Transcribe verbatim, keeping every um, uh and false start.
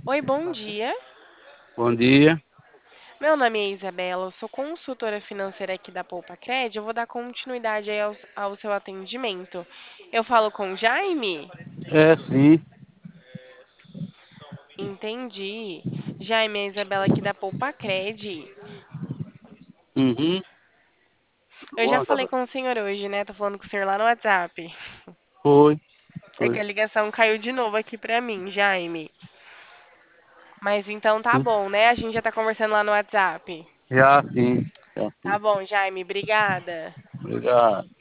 Oi, bom dia. Bom dia. Meu nome é Isabela, eu sou consultora financeira aqui da Poupa Cred. Eu vou dar continuidade aí ao, ao seu atendimento. Eu falo com o Jaime? É, sim. Entendi. Jaime, é a Isabela aqui da Poupa Cred. Uhum. Eu já Bom, falei Isabel. com o senhor hoje, né? Tô falando com o senhor lá no WhatsApp. Foi, É foi. que a ligação caiu de novo aqui pra mim, Jaime. Mas então tá Sim. bom, né? A gente já tá conversando lá no WhatsApp. Já sim. Já Tá sim. bom, Jaime, obrigada. Obrigado.